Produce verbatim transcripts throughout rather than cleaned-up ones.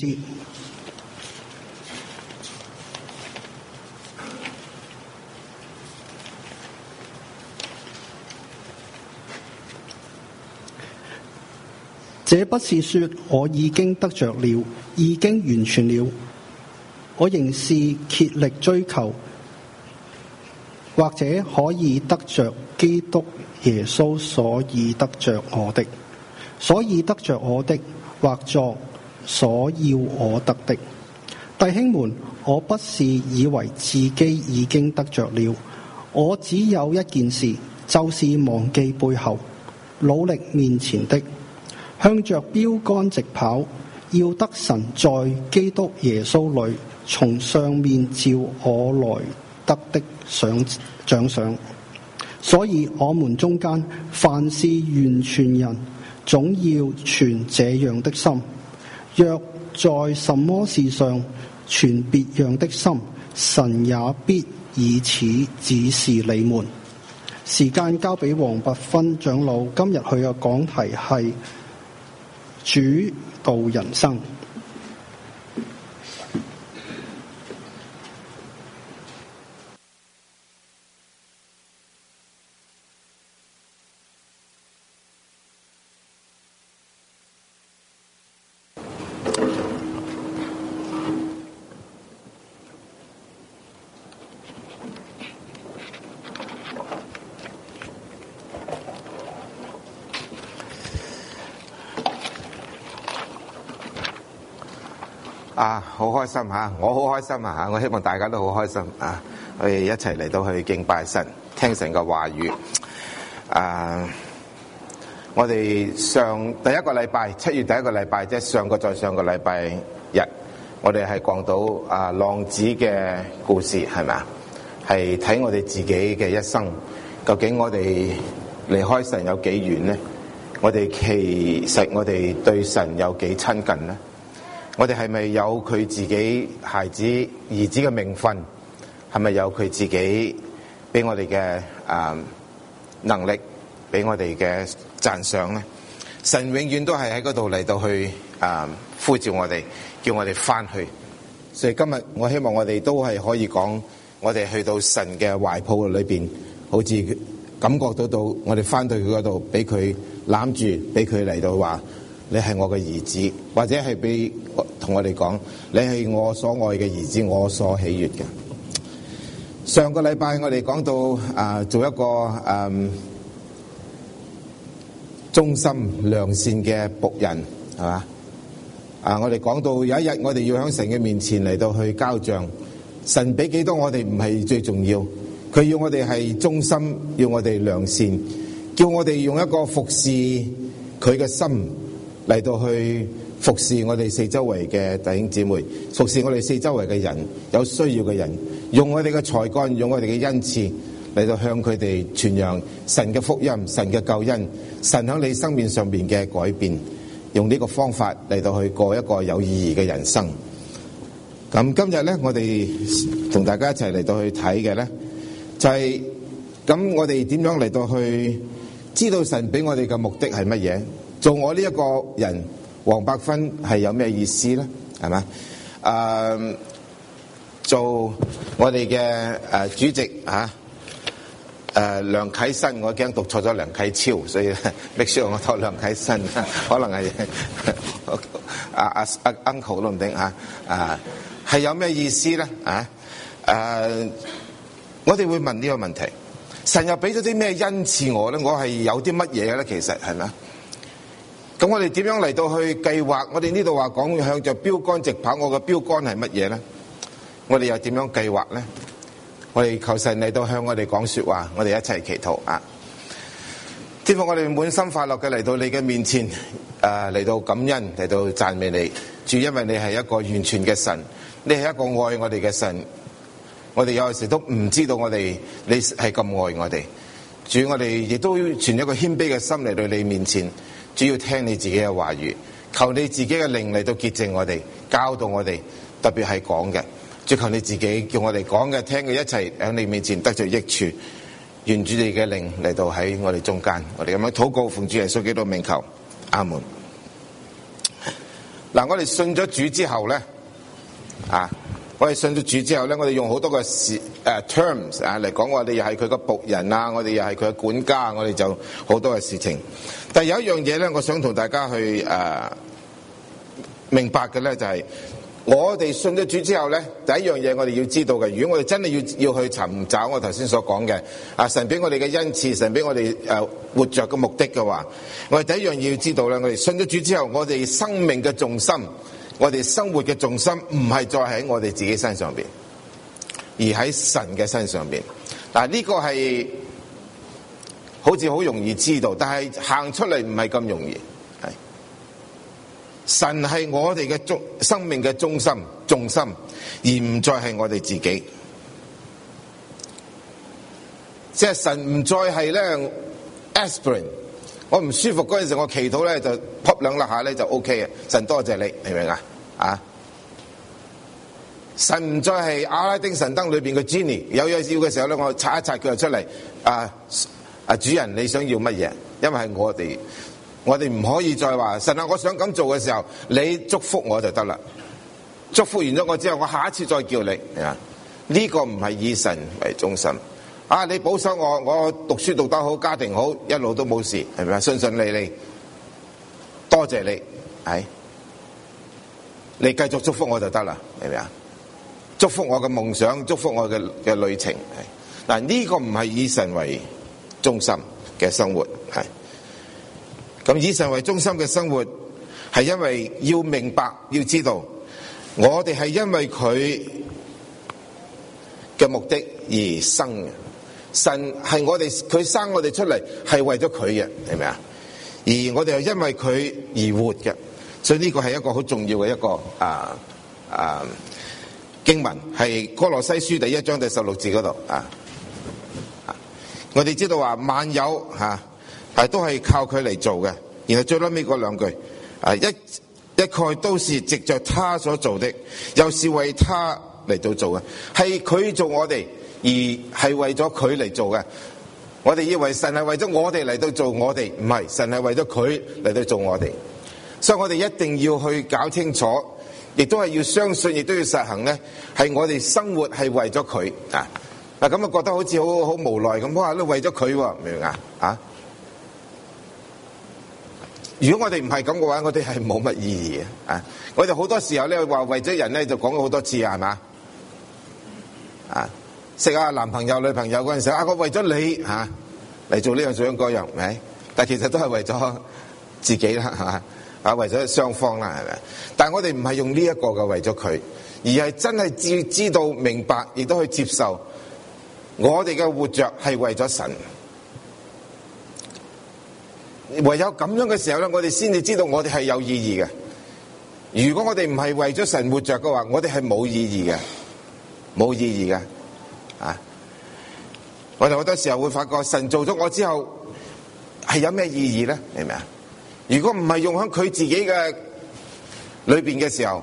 節。這不是說我已經得着了，已經完全了，我仍是竭力追求，或者可以得着基督耶穌所以得着我的，所以得着我的，或作所要我得的。弟兄們，我不是以為自己已經得着了，我只有一件事，就是忘記背後，努力面前的，向着標竿直跑，要得神在基督耶穌裏從上面召我來得的獎獎賞。所以我們中間凡是完全人，總要存這樣的心。若在什麼事上存別樣的心，神也必以此指示你們。時間交俾黃拔芬長老，今日佢嘅講題係主導人生。 啊，好開心嚇！我好開心啊！我希望大家都好開心啊！我哋一齊嚟到去敬拜神，聽神嘅話語。啊，我哋上第一個禮拜，七月第一個禮拜，即係上個再上個禮拜日，我哋係講到啊浪子嘅故事，係咪啊？係睇我哋自己嘅一生，究竟我哋離開神有幾遠呢？我哋其實我哋對神有幾親近呢？我哋係咪有佢自己孩子兒子嘅名分？係咪有佢自己俾我哋嘅啊能力，俾我哋嘅讚賞咧？神永遠都係喺嗰度嚟到去啊呼召我哋，叫我哋翻去。所以今日我希望我哋都係可以講，我哋去到神嘅懷抱裏邊，好似感覺到到我哋翻到佢嗰度，俾佢攬住，俾佢嚟到話。你係我嘅兒子，或者係俾同我哋講，你係我所愛嘅兒子，我所喜悅嘅。上個禮拜我哋講到啊、呃，做一個誒、呃、忠心良善嘅僕人，係嘛？啊、呃，我哋講到有一日我哋要喺神嘅面前嚟到去交賬，神俾幾多我哋唔係最重要，佢要我哋係忠心，要我哋良善，叫我哋用一個服侍佢嘅心。嚟到去服侍我哋四周圍嘅弟兄姊妹，服侍我哋四周圍嘅人，有需要嘅人，用我哋嘅才幹，用我哋嘅恩賜嚟到向佢哋傳揚神嘅福音、神嘅救恩、神喺你生命上邊嘅改變，用呢個方法嚟到去過一個有意義嘅人生。咁今日咧，我哋同大家一齊嚟到去睇嘅咧，就係、是、咁我哋點樣嚟到去知道神俾我哋嘅目的係乜嘢？做我呢一個人，黃拔芬係有咩意思咧？係嘛？誒、呃，做我哋嘅誒主席嚇，誒、呃、梁啟新，我驚讀錯咗梁啟超，所以 make sure 我讀梁啟新，可能係阿阿阿 uncle 都唔定嚇。啊，係有咩意思咧？啊，誒、呃，我哋會問呢個問題：神又俾咗啲咩恩賜我咧？我係有啲乜嘢咧？其實係咪啊？咁我哋點樣嚟到去計劃？我哋呢度話講向着標竿直跑，我嘅標竿係乜嘢咧？我哋又點樣計劃咧？我哋求神嚟到向我哋講說話，我哋一齊祈禱啊！天父，我哋滿心快樂嘅嚟到你嘅面前，誒、呃、嚟到感恩，嚟到讚美你。主，因為你係一個完全嘅神，你係一個愛我哋嘅神。我哋有時都唔知道我哋你係咁愛我哋。主，我哋亦都存一個謙卑嘅心嚟到你面前。主要聽你自己嘅話語，求你自己嘅靈嚟到潔淨我哋，教導我哋，特別係講嘅，主求你自己叫我哋講嘅、聽嘅一齊喺你面前得着益處。願主你嘅靈嚟到喺我哋中間，我哋咁樣禱告，奉主耶穌基督名求，阿門。 嗱，我哋信咗主之後咧，啊，我哋信咗主之後咧，我哋用好多個誒 terms 啊嚟講，我哋又係佢個僕人啊，我哋又係佢嘅管家，我哋就好多嘅事情。但係有一樣嘢咧，我想同大家去誒、啊、明白嘅咧，就係、是。我哋信咗主之後咧，第一樣嘢我哋要知道嘅，如果我哋真係要要去尋找我頭先所講嘅，啊神俾我哋嘅恩賜，神俾我哋誒活着嘅目的嘅話，我哋第一樣嘢要知道咧，我哋信咗主之後，我哋生命嘅重心，我哋生活嘅重心唔係再喺我哋自己身上邊，而喺神嘅身上邊。嗱，呢個係好似好容易知道，但係行出嚟唔係咁容易。神係我哋嘅中生命嘅中心重心，而唔再係我哋自己。即係神唔再係咧 aspirin， 我唔舒服嗰陣時，我祈禱咧就撲兩粒下咧就 OK 嘅。神多謝你，明唔明啊？啊！神唔再係阿拉丁神燈裏邊嘅 Genie， 有嘢要嘅時候咧，我擦一擦佢就出嚟。啊啊！主人你想要乜嘢？因為係我哋。我哋唔可以再話神啊！我想咁做嘅時候，你祝福我就得啦。祝福完咗我之後，我下一次再叫你啊！呢個唔係以神為中心啊！你保守我，我讀書讀得好，家庭好，一路都冇事，係咪啊？順順利利，多謝你，係你繼續祝福我就得啦，係咪啊？祝福我嘅夢想，祝福我嘅嘅旅程，係嗱，呢個唔係以神為中心嘅生活，係。咁以神為中心嘅生活，係因為要明白，要知道，我哋係因為佢嘅目的而生嘅。神係我哋，佢生我哋出嚟係為咗佢嘅，係咪啊？而我哋係因為佢而活嘅，所以呢個係一個好重要嘅一個啊啊經文，係哥羅西書第一章第十六節嗰度啊。我哋知道話萬有吓。啊係都係靠佢嚟做嘅，然後最尾嗰兩句，啊一一概都是藉着他所做的，又是為他嚟到做嘅，係佢做我哋，而係為咗佢嚟做嘅。我哋以為神係為咗我哋嚟到做我哋，唔係，神係為咗佢嚟到做我哋，所以我哋一定要去搞清楚，亦都係要相信，亦都要實行咧，係我哋生活係為咗佢啊！嗱咁啊，覺得好似好好無奈咁，哇！都為咗佢，明唔明啊？啊！如果我哋唔係咁嘅話，我哋係冇乜意義嘅啊！我哋好多時候咧話為咗人咧就講咗好多次啊，係嘛啊？識下男朋友女朋友嗰陣時啊，我為咗你吓嚟做呢樣做嗰樣，係咪？但其實都係為咗自己啦，係嘛啊？為咗雙方啦，係咪？但係我哋唔係用呢一個嘅為咗佢，而係真係知知道明白，亦都去接受我哋嘅活着係為咗神。唯有咁樣嘅時候咧，我哋先至知道我哋係有意義嘅。如果我哋唔係為咗神活着嘅話，我哋係冇意義嘅，冇意義嘅。啊！我哋好多時候會發覺神做咗我之後係有咩意義咧？明唔明啊？如果唔係用喺佢自己嘅裏邊嘅時候，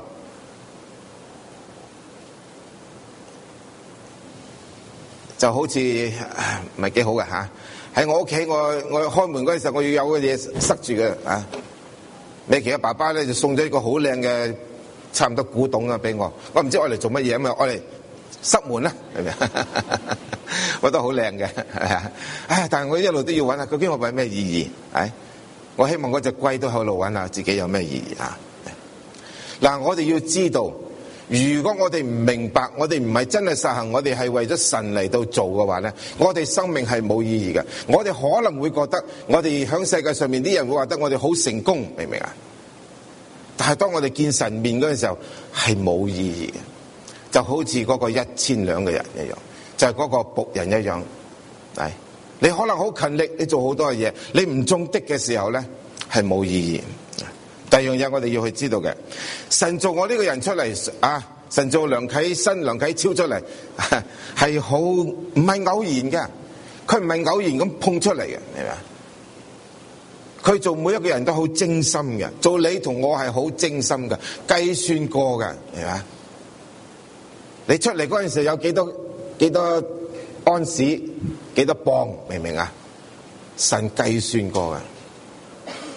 就好似唔係幾好嘅吓。喺我屋企，我我開門嗰陣時候，我要有個嘢塞住嘅啊！美琪嘅爸爸咧就送咗一個好靚嘅，差唔多古董啊俾我。我唔知我嚟做乜嘢，咁啊我嚟塞門啦，係咪啊？我覺得好靚嘅，係啊！唉，但係我一路都要揾下，究竟我為咩意義？唉，我希望嗰隻龜都喺度揾下自己有咩意義啊！嗱，我哋要知道。如果我哋唔明白，我哋唔係真係實行，我哋係為咗神嚟到做嘅話咧，我哋生命係冇意義嘅。我哋可能會覺得，我哋響世界上面啲人會話得我哋好成功，明唔明啊？但係當我哋見神面嗰陣時候，係冇意義嘅，就好似嗰個一千兩嘅人一樣，就係嗰個僕人一樣。係你可能好勤力，你做好多嘅嘢，你唔中的嘅時候咧，係冇意義。第二樣嘢我哋要去知道嘅，神做我呢個人出嚟啊，神做梁啟新、梁啟超出嚟，係好唔係偶然嘅，佢唔係偶然咁碰出嚟嘅，係咪啊？佢做每一個人都好精心嘅，做你同我係好精心嘅，計算過嘅，係咪啊？你出嚟嗰陣時有幾多幾多安士，幾多磅，明唔明啊？神計算過嘅。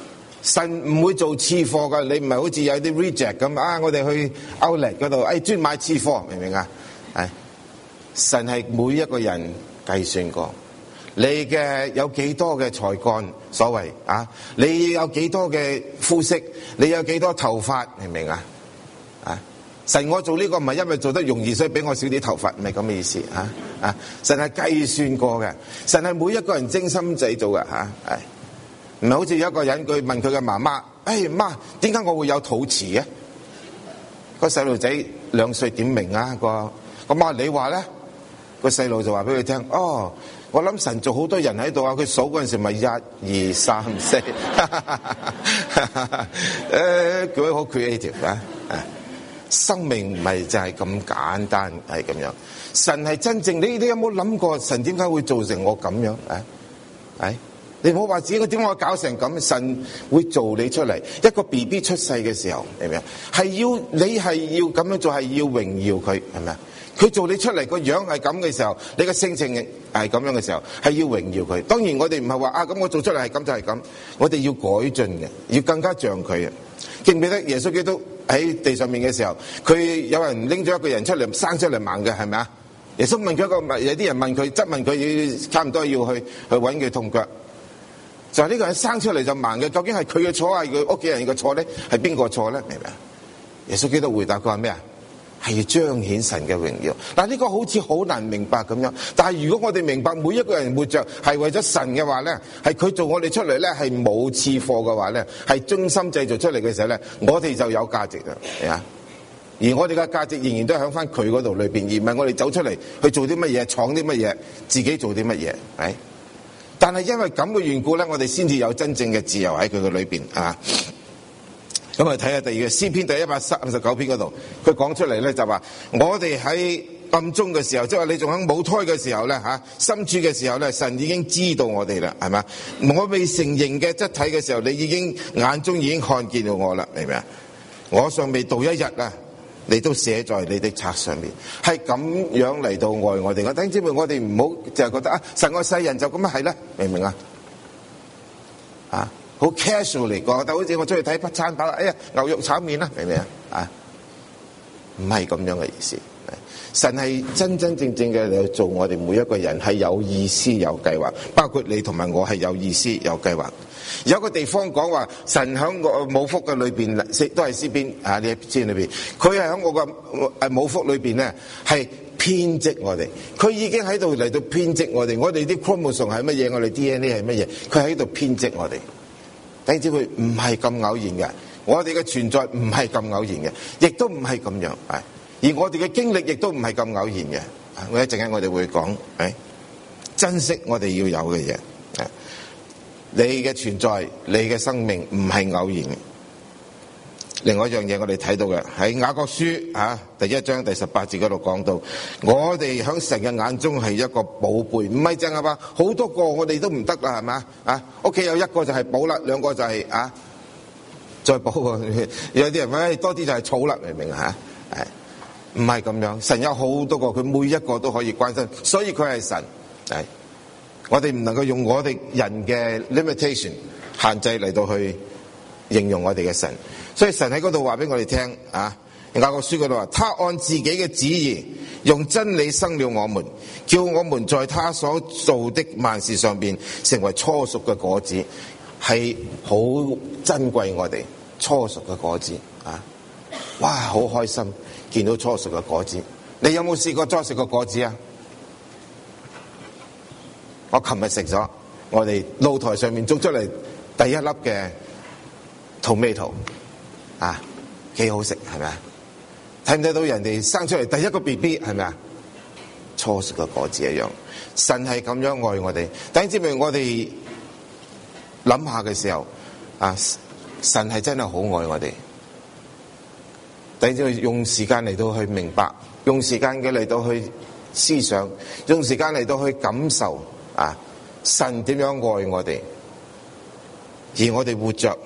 神唔會做次貨噶，你唔係好似有啲 reject 咁啊！我哋去 outlet 嗰度，誒專買次貨，明唔明啊？係神係每一個人計算過，你嘅有幾多嘅才幹，所謂啊，你有幾多嘅膚色，你有幾多頭髮，明唔明啊？啊！神我做呢個唔係因為做得容易，所以俾我少啲頭髮，唔係咁嘅意思啊！啊！神係計算過嘅，神係每一個人精心製造嘅嚇，係唔係好似有一個人佢問佢嘅媽媽：誒媽，點解我會有肚臍嘅？個細路仔兩歲點明啊？個個媽你話咧？個細路就話俾佢聽：哦，我諗神做好多人喺度啊！佢數嗰陣時咪一二三四，誒佢好 creative 啊！生命唔係就係咁簡單，係咁樣。神係真正，你你有冇諗過神點解會做成我咁樣？啊，係你唔好話自己點解我搞成咁，神會做你出嚟。一個 B B 出世嘅時候，係咪啊？係要你係要咁樣做，係要榮耀佢，係咪啊？佢做你出嚟個樣係咁嘅時候，你嘅性情係咁樣嘅時候，係要榮耀佢。當然我哋唔係話啊，咁我做出嚟係咁就係咁，我哋要改進嘅，要更加像佢啊！記唔記得耶穌基督喺地上面嘅時候，佢有人拎咗一個人出嚟生出嚟盲嘅，係咪啊？耶穌問佢一個，有啲人問佢質問佢，差唔多要去去揾佢痛腳，就係呢個人生出嚟就盲嘅，究竟係佢嘅錯係佢屋企人嘅錯咧？係邊個錯咧？明唔明啊？耶穌基督回答佢話咩啊？係要彰顯神嘅榮耀。嗱，呢個好似好難明白咁樣，但係如果我哋明白每一個人活着係為咗神嘅話咧，係佢做我哋出嚟咧，係冇次貨嘅話咧，係精心製造出嚟嘅時候咧，我哋就有價值啦，係啊。而我哋嘅價值仍然都喺翻佢嗰度裏邊，而唔係我哋走出嚟去做啲乜嘢，闖啲乜嘢，自己做啲乜嘢，係。但係因為咁嘅緣故咧，我哋先至有真正嘅自由喺佢嘅裏邊啊。咁我哋睇下第二個詩篇第一百三十九篇嗰度，佢講出嚟咧就話：我哋喺暗中嘅時候，即係話你仲喺母胎嘅時候咧嚇，深處嘅時候咧，神已經知道我哋啦，係嘛？我未成形嘅質體嘅時候，你已經眼中已經看見到我啦，明唔明啊？我尚未到一日啊，你都寫在你的冊上面，係咁樣嚟到愛我哋。我弟兄姊妹，我哋唔好就係覺得啊，神愛世人就咁樣係啦，明唔明啊？啊！好 casual 嚟講，但好似我出去睇餐飽，哎呀牛肉炒麵啦，明唔明啊？啊，唔係咁樣嘅意思。神係真真正正嘅嚟做我哋每一個人，係有意思有計劃，包括你同埋我係有意思有計劃。有個地方講話，神喺我母腹嘅裏邊，都係詩篇啊呢一篇裏邊，佢係喺我個誒母腹裏邊咧，係編織我哋。佢已經喺度嚟到編織我哋。我哋啲 chromosome 係乜嘢？我哋 D N A 係乜嘢？佢喺度編織我哋。等知佢唔係咁偶然嘅，我哋嘅存在唔係咁偶然嘅，亦都唔係咁樣，係而我哋嘅經歷亦都唔係咁偶然嘅。我一陣間我哋會講，係珍惜我哋要有嘅嘢。你嘅存在，你嘅生命唔係偶然嘅。另外一樣嘢我哋睇到嘅喺雅各書啊第一章第十八節嗰度講到，我哋喺神嘅眼中係一個寶貝，唔係淨係話好多個我哋都唔得啦，係嘛啊？屋企有一個就係寶啦，兩個就係啊再寶，有啲人話多啲就係草啦，明唔明啊？係唔係咁樣？神有好多個，佢每一個都可以關心，所以佢係神。係我哋唔能夠用我哋人嘅 limitation 限制嚟到去形容我哋嘅神。所以神喺嗰度話俾我哋聽啊，雅各書嗰度話，他按自己嘅旨意用真理生了我們，叫我們在他所做的萬事上邊成為初熟嘅果子，係好珍貴。我哋初熟嘅果子啊，哇，好開心見到初熟嘅果子。你有冇試過初熟嘅果子啊？我琴日食咗，我哋露台上面種出嚟第一粒嘅 tomato。啊，幾好食係咪啊？睇唔睇到人哋生出嚟第一個 B B 係咪啊？初熟嘅果子一樣，神係咁樣愛我哋。弟兄姊妹，我哋諗下嘅時候，啊，神係真係好愛我哋。弟兄姊妹，用時間嚟到去明白，用時間嘅嚟到去思想，用時間嚟到去感受啊，神點樣愛我哋，而我哋活着。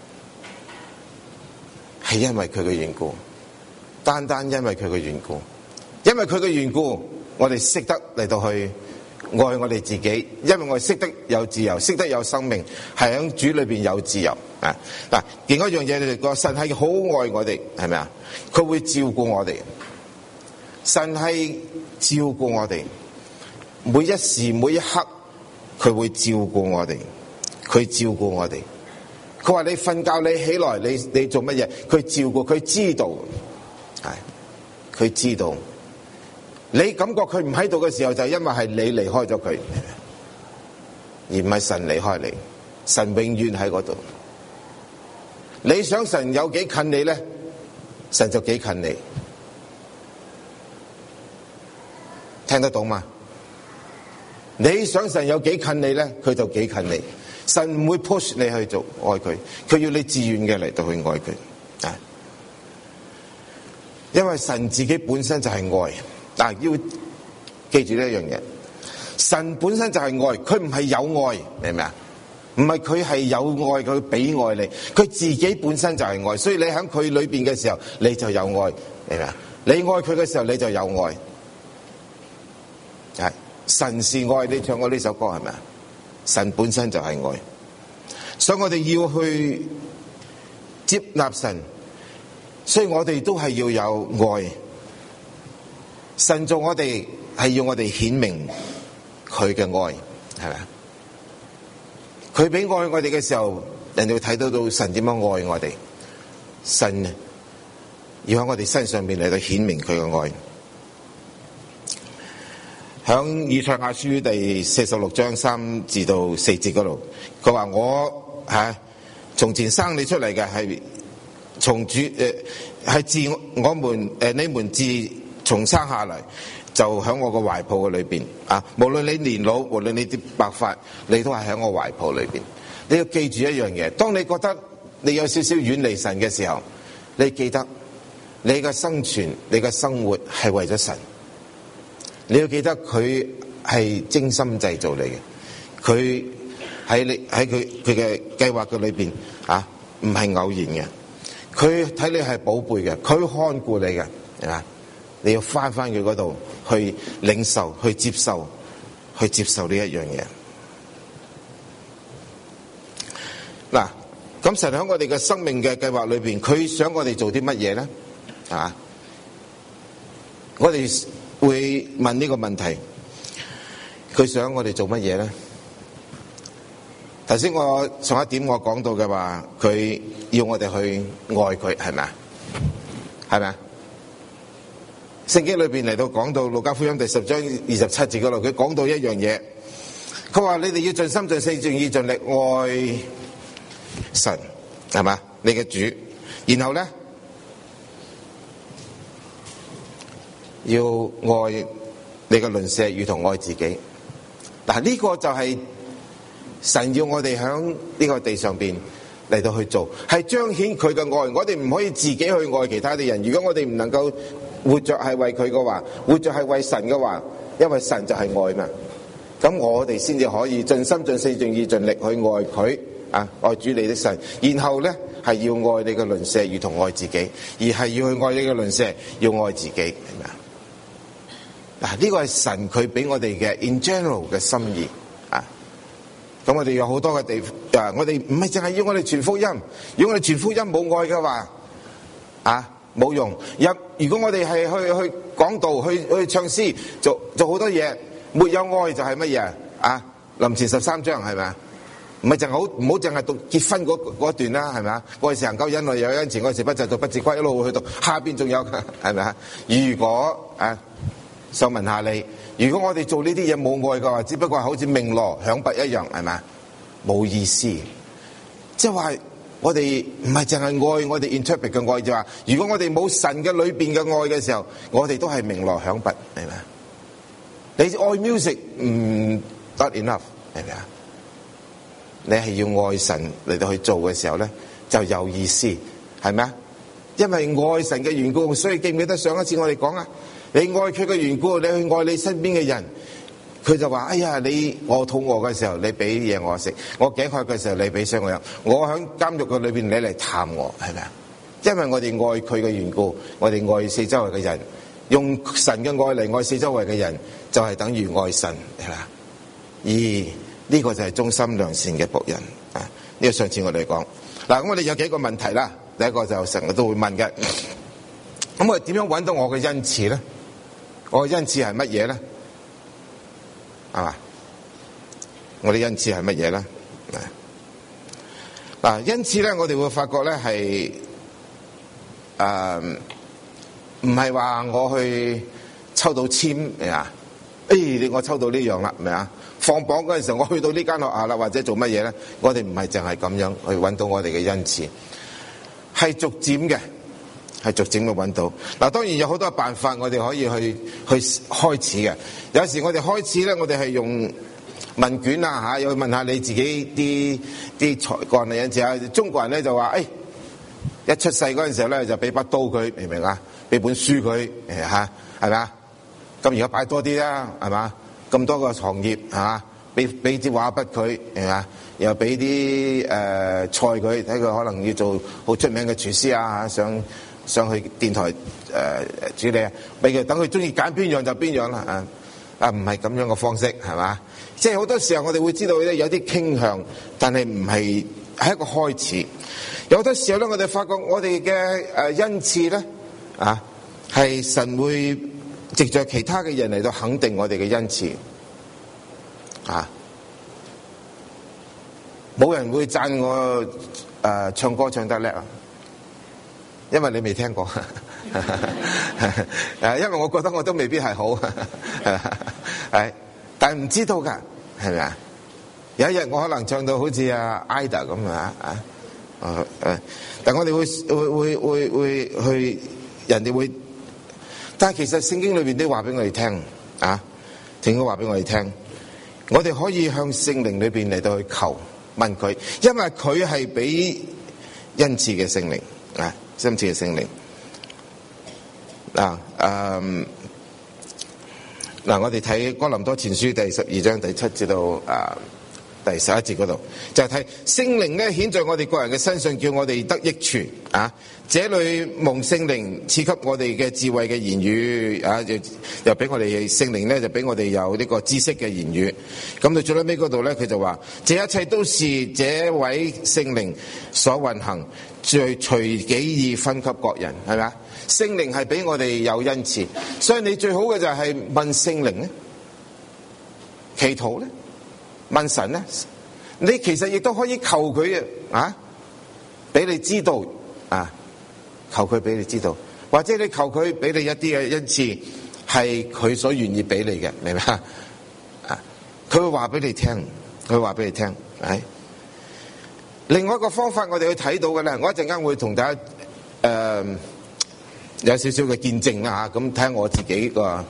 係因為佢嘅緣故，單單因為佢嘅緣故，因為佢嘅緣故，我哋識得嚟到去愛我哋自己，因為我哋識得有自由，識得有生命，係喺主裏邊有自由， 啊！嗱，另外一樣嘢你哋講，神係好愛我哋，係咪啊？佢會照顧我哋，神係照顧我哋，每一時每一刻佢會照顧我哋，佢照顧我哋。佢話你瞓覺，你起來，你你做乜嘢？佢照顧，佢知道，係佢知道。你感覺佢唔喺度嘅時候，就係因為係你離開咗佢，而唔係神離開你。神永遠喺嗰度。你想神有幾近你咧，神就幾近你。聽得懂嗎？你想神有幾近你咧，佢就幾近你。神唔會 push 你去做愛佢，佢要你自願嘅嚟到去愛佢啊！因為神自己本身就係愛，但係要記住呢一樣嘢，神本身就係愛，佢唔係有愛，明唔明啊？唔係佢係有愛，佢俾愛你，佢自己本身就係愛，所以你喺佢裏邊嘅時候，你就有愛，明唔明啊？你愛佢嘅時候，你就有愛。係神是愛，你唱過呢首歌係咪啊？神本身就係愛，所以我哋要去接納神，所以我哋都係要有愛。神做我哋係要我哋顯明佢嘅愛，係咪啊？佢俾愛我哋嘅時候，人哋會睇到到神點樣愛我哋。神要喺我哋身上面嚟到顯明佢嘅愛。響以賽亞書第四十六章三至到四節嗰度，佢話我吓從前生你出嚟嘅係從主誒係自我們誒你們自從生下嚟就響我個懷抱嘅裏邊啊！無論你年老，無論你啲白髮，你都係喺我懷抱裏邊。你要記住一樣嘢，當你覺得你有少少遠離神嘅時候，你記得你嘅生存、你嘅生活係為咗神。你要記得佢係精心製造你嘅，佢喺你喺佢佢嘅計劃嘅裏邊啊，唔係偶然嘅。佢睇你係寶貝嘅，佢看顧你嘅，係嘛？你要翻翻佢嗰度去領受、去接受、去接受呢一樣嘢。嗱，咁神喺我哋嘅生命嘅計劃裏邊，佢想我哋做啲乜嘢咧？啊，我哋會問呢個問題，佢想我哋做乜嘢咧？頭先我上一點我講到嘅話，佢要我哋去愛佢，係咪啊？係咪啊？聖經裏邊嚟到講到路加福音第十章二十七節嗰度，佢講到一樣嘢，佢話你哋要盡心盡性盡意盡力愛神，係嘛？你嘅主，然後咧要愛你嘅鄰舍如同愛自己。嗱，呢個就係神要我哋喺呢個地上邊嚟到去做，係彰顯佢嘅愛。我哋唔可以自己去愛其他嘅人。如果我哋唔能夠活着係為佢嘅話，活着係為神嘅話，因為神就係愛嘛。咁我哋先至可以盡心盡性盡意盡力去愛佢啊，愛主你的神。然後咧係要愛你嘅鄰舍如同愛自己，而係要去愛你嘅鄰舍，要愛自己，係咪啊？嗱，呢個係神佢俾我哋嘅 in general 嘅心意啊。咁我哋有好多嘅地啊，我哋唔係淨係要我哋傳福音，如果我哋傳福音冇愛嘅話，啊冇用。入如果我哋係去去講道、去去唱詩、做做好多嘢，沒有愛就係乜嘢啊？林前十三章係咪啊？唔係淨係好唔好淨係讀結婚嗰嗰段啦，係咪啊？愛是恒久忍耐，有恩慈，愛是不嫉妒，不自誇，一路去到下邊仲有，係咪啊？如果啊，想問下你，如果我哋做呢啲嘢冇愛嘅話，只不過係好似鳴鑼響鈸一樣，係咪啊？冇意思。即係話我哋唔係淨係愛我哋 interpret 嘅愛，就話如果我哋冇神嘅裏邊嘅愛嘅時候，我哋都係鳴鑼響鈸，係咪啊？你愛 music 唔 not enough， 係咪啊？你係要愛神嚟到去做嘅時候咧，就有意思，係咪啊？因為愛神嘅緣故，所以記唔記得上一次我哋講啊？你愛佢嘅緣故，你去愛你身邊嘅人，佢就話：哎呀，你我肚餓嘅時候，你俾嘢我食；我頸渴嘅時候，你俾水我飲；我喺監獄嘅裏邊，你嚟探我，係咪啊？因為我哋愛佢嘅緣故，我哋愛四周圍嘅人，用神嘅愛嚟愛四周圍嘅人，就係等於愛神，係咪啊？而呢個就係忠心良善嘅僕人啊！呢個上次我哋講， 嗱，咁我哋有幾個問題啦。第一個就成日都會問嘅，咁我點樣揾到我嘅恩賜咧？我嘅恩賜係乜嘢咧？係嘛？我哋恩賜係乜嘢咧？嗱，因此咧，我哋會發覺咧係誒，唔係話我去抽到籤啊，誒，你我抽到呢樣啦，咪啊？放榜嗰陣時候，我去到呢間學校啦，或者做乜嘢咧？我哋唔係淨係咁樣去揾到我哋嘅恩賜，係逐漸嘅，係逐漸去揾到。嗱，當然有好多辦法，我哋可以去去開始嘅。有時我哋開始咧，我哋係用問卷啊嚇，又去問下你自己啲啲才幹啊。有陣時啊，中國人咧就話，誒、哎，一出世嗰陣時候咧就俾把刀佢，明唔明啊？俾本書佢，誒嚇，係咪啊？咁而家擺多啲啦，係嘛？咁多個行業係嘛？俾俾啲畫筆佢，係嘛？又俾啲誒菜佢，睇佢可能要做好出名嘅廚師啊，上上去電台誒、呃、處理啊，俾佢等佢中意揀邊樣就邊樣啦啊！啊，唔係咁樣嘅方式係嘛？即係好多時候我哋會知道咧有啲傾向，但係唔係係一個開始。有好多時候咧，我哋發覺我哋嘅誒恩賜咧啊，係神會藉着其他嘅人嚟到肯定我哋嘅恩賜啊！冇人會讚我誒、呃、唱歌唱得叻啊，因為你未聽過。誒，因為我覺得我都未必係好，係，但係唔知道㗎，係咪啊？有一日我可能唱到好似阿 Ida 咁啊啊，誒誒，但係我哋會會會會會去，人哋會，但係其實聖經裏邊都話俾我哋聽啊，聖經話俾我哋聽，我哋可以向聖靈裏邊嚟到去求問佢，因為佢係俾恩賜嘅聖靈啊，恩賜嘅聖靈。嗱，誒，嗱，我哋睇哥林多前書第十二章第七至到誒、呃、第十一節嗰度，就係睇聖靈咧顯在我哋個人嘅身上，叫我哋得益處啊！這裏蒙聖靈賜給我哋嘅智慧嘅言語啊，又又俾我哋聖靈咧就俾我哋有呢個知識嘅言語。咁到最尾嗰度咧，佢就話：這一切都是這位聖靈所運行，隨隨己意分給各人，係咪啊？聖靈係俾我哋有恩賜，所以你最好嘅就係問聖靈咧，祈禱咧，問神咧，你其實亦都可以求佢啊，俾你知道啊，求佢俾你知道，或者你求佢俾你一啲嘅恩賜，係佢所願意俾你嘅，明唔明啊？啊，佢會話俾你聽，佢會話俾你聽，係。另外一個方法我哋去睇到嘅咧，我一陣間會同大家誒。呃有少少嘅見證啦嚇，咁睇下我自己個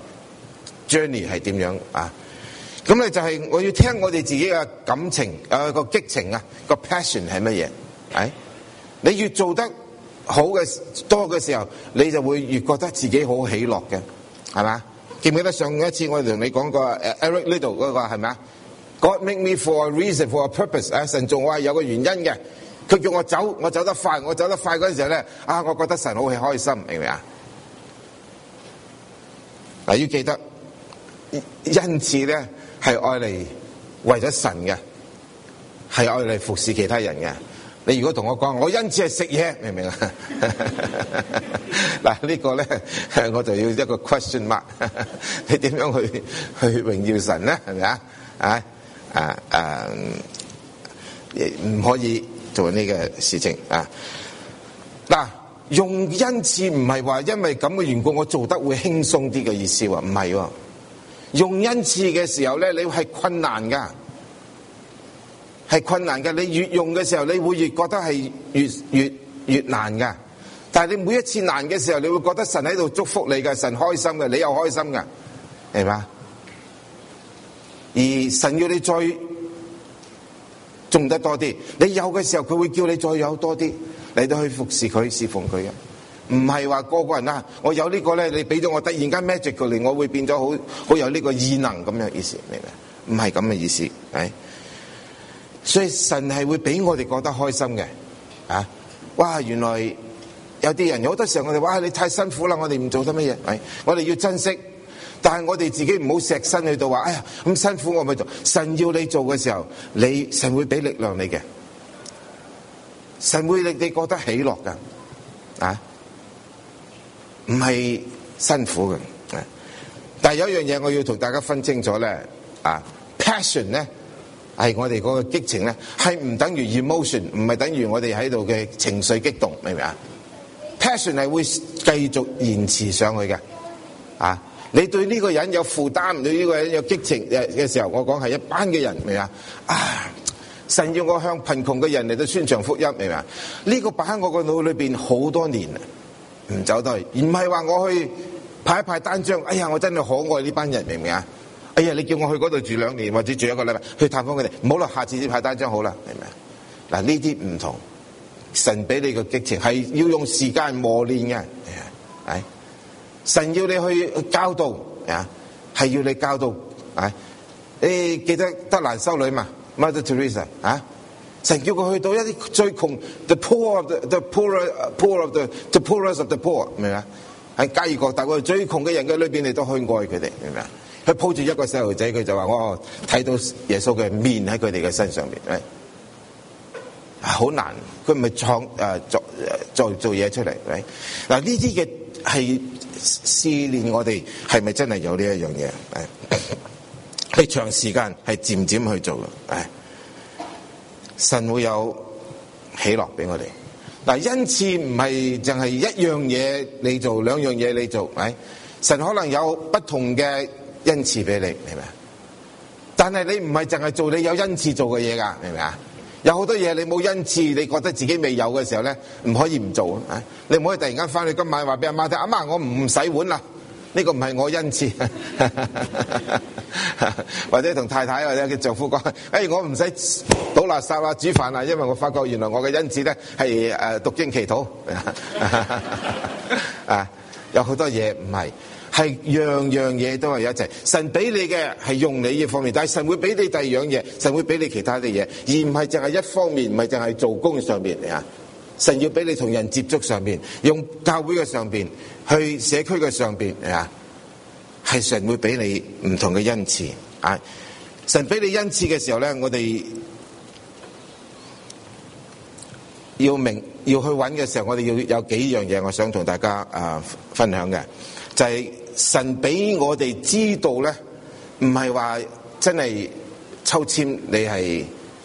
journey 係點樣啊？咁咧就係我要聽我哋自己嘅感情，誒個激情啊，個 passion 係乜嘢？係你越做得好嘅多嘅時候，你就會越覺得自己好喜樂嘅，係嘛？記唔記得上一次我哋同你講過誒 Eric Liddell 嗰個係咪啊 ？God make me for a reason, for a purpose。啊，神做我係有個原因嘅。佢叫我走，我走得快，我走得快嗰陣時候咧，啊，我覺得神好係開心，明唔明啊？嗱，要記得恩賜咧係愛嚟為咗神嘅，係愛嚟服侍其他人嘅。你如果同我講我恩賜係食嘢，明唔明啊？嗱，呢個咧我就要一個 question mark。你點樣去去榮耀神咧？係咪啊？啊啊啊！唔可以做呢個事情啊！嗱，用恩賜唔係話因為咁嘅緣故，我做得會輕鬆啲嘅意思喎，唔係喎。用恩賜嘅時候咧，你係困難噶，係困難噶。你越用嘅時候，你會越覺得係越越越難噶。但係你每一次難嘅時候，你會覺得神喺度祝福你噶，神開心嘅，你又開心噶，係嘛？而神要你再種得多啲，你有嘅時候佢會叫你再有多啲嚟到去服侍佢、侍奉佢嘅，唔係話個個人啊，我有呢個咧，你俾咗我突然間 magic 過嚟，我會變咗好好有呢個異能咁樣意思，明唔明？唔係咁嘅意思，係。所以神係會俾我哋覺得開心嘅，啊，哇！原來有啲人有好多時候我哋話你太辛苦啦，我哋唔做得乜嘢，係，我哋要珍惜。但係我哋自己唔好錫身去到話，哎呀咁辛苦我咪做。神要你做嘅時候，你神會俾力量你嘅， 神會令你覺得喜樂噶，啊，唔係辛苦嘅。但係有一樣嘢我要同大家分清楚咧，啊 ，passion 咧係我哋嗰個激情咧，係唔等於 emotion， 唔係等於我哋喺度嘅情緒激動，明唔明啊 ？passion 係會繼續延遲上去嘅，啊，你對呢個人有負擔，對呢個人有激情嘅時候，我講係一班嘅人，明唔明啊？啊，神要我向貧窮嘅人嚟到宣傳福音，明唔明啊？呢個擺喺我個腦裏邊好多年啦，唔走得去，而唔係話我去派一派單張，哎呀，我真係可愛呢班人，明唔明啊？哎呀，你叫我去嗰度住兩年或者住一個禮拜去探訪佢哋，唔好啦，下次先派單張好啦，明唔明啊？嗱，呢啲唔同，神俾你個激情係要用時間磨練嘅，係神要你去教導啊，係要你教導啊。你記得德蘭修女嘛 ，Mother Teresa 啊，神叫佢去到一啲最窮 ，the poor of the the poor poor of the the poorest of the poor， 明唔明啊？喺加爾各答嗰最窮嘅人嘅裏邊，你都去愛佢哋，明唔明啊？佢抱住一個細路仔，佢就話我睇到耶穌嘅面喺佢哋嘅身上邊，係好難。佢唔係創誒做做做嘢出嚟，係嗱呢啲嘅係試煉我哋係咪真係有呢一樣嘢？係係長時間係漸漸去做嘅，係神會有喜樂俾我哋。嗱，恩賜唔係淨係一樣嘢你做，兩樣嘢你做，係神可能有不同嘅恩賜俾你，明唔明？但係你唔係淨係做你有恩賜做嘅嘢噶，明唔明啊？有好多嘢你冇恩賜，你覺得自己未有嘅時候咧，唔可以唔做啊！你唔可以突然間翻去今晚話俾阿媽聽，阿媽我唔洗碗啦，呢個唔係我恩賜，或者同太太或者嘅丈夫講，誒我唔使倒垃圾啦、煮飯啦，因為我發覺原來我嘅恩賜咧係誒讀經祈禱啊，有好多嘢唔係。係樣樣嘢都係一齊，神俾你嘅係用你呢方面，但係神會俾你第二樣嘢，神會俾你其他嘅嘢，而唔係淨係一方面，唔係淨係做工上面啊。神要俾你同人接觸上面，用教會嘅上邊，去社區嘅上邊啊，係神會俾你唔同嘅恩賜啊。神俾你恩賜嘅時候咧，我哋要明要去揾嘅時候，我哋要有幾樣嘢，我想同大家啊分享嘅。就係神俾我哋知道咧，唔係話真係抽籤，你係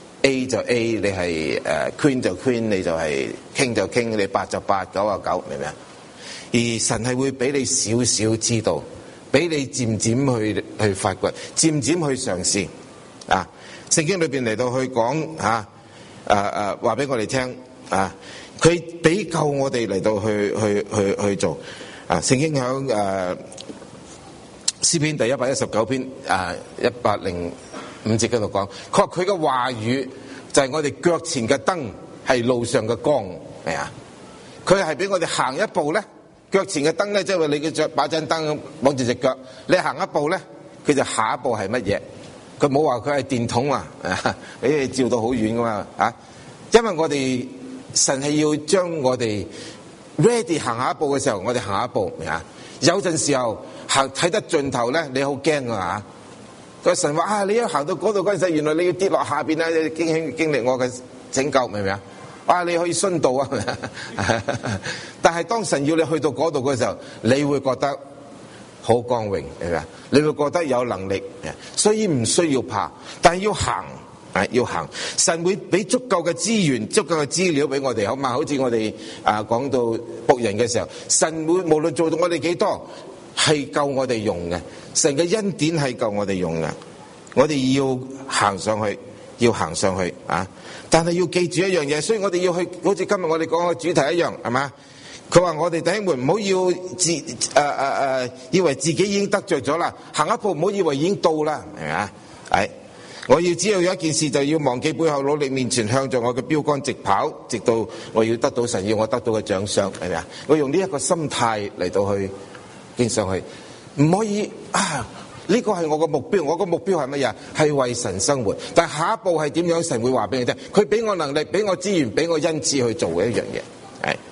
A 就 A， 你係誒 Queen 就 Queen， 你就係 King 就 King， 你八就八，九啊九，明唔明啊？而神係會俾你少少知道，俾你漸漸去去發掘，漸漸去嘗試啊。聖經裏邊嚟到去講嚇誒誒話俾我哋聽啊，佢俾夠我哋嚟到去去去去做。啊！聖經響誒詩篇第一百一十九篇啊一百零五節嗰度講，佢話佢嘅話語就係我哋腳前嘅燈，係路上嘅光，係啊！佢係俾我哋行一步咧，腳前嘅燈咧，即係話你嘅著把盞燈望住隻腳，你行一步咧，佢就下一步係乜嘢？佢冇話佢係電筒啊！誒照到好遠噶嘛啊！因為我哋神係要將我哋ready 行下一步嘅時候，我哋行下一步，明啊？有陣時候行睇得盡頭咧，你好驚啊！個神話啊，你一行到嗰度嗰陣時，原來你要跌落下邊啊！你經經經歷我嘅拯救，明唔明啊？啊，你可以殉道啊！但係當神要你去到嗰度嘅時候，你會覺得好光榮，明唔明啊？你會覺得有能力，所以唔需要怕，但係要行。係要行，神會俾足夠嘅資源、足夠嘅資料俾我哋，好嘛？好似我哋啊講到僕人嘅時候，神會無論做到我哋幾多，係夠我哋用嘅。神嘅恩典係夠我哋用嘅，我哋要行上去，要行上去啊！但係要記住一樣嘢，所以我哋要去，好似今日我哋講嘅主題一樣，係嘛？佢話我哋弟兄們唔好要自誒誒誒，以為自己已經得着咗啦，行一步唔好以為已經到啦，係嘛？係。我要只要有一件事，就要忘記背後，努力面前，向着我嘅標杆直跑，直到我要得到神要我得到嘅獎賞，係咪啊？我用呢一個心態嚟到去經上去，唔可以啊！呢個係我嘅目標，我嘅目標係乜嘢？係為神生活。但係下一步係點樣？神會話俾你聽，佢俾我能力，俾我資源，俾我恩賜去做嘅一樣嘢，係。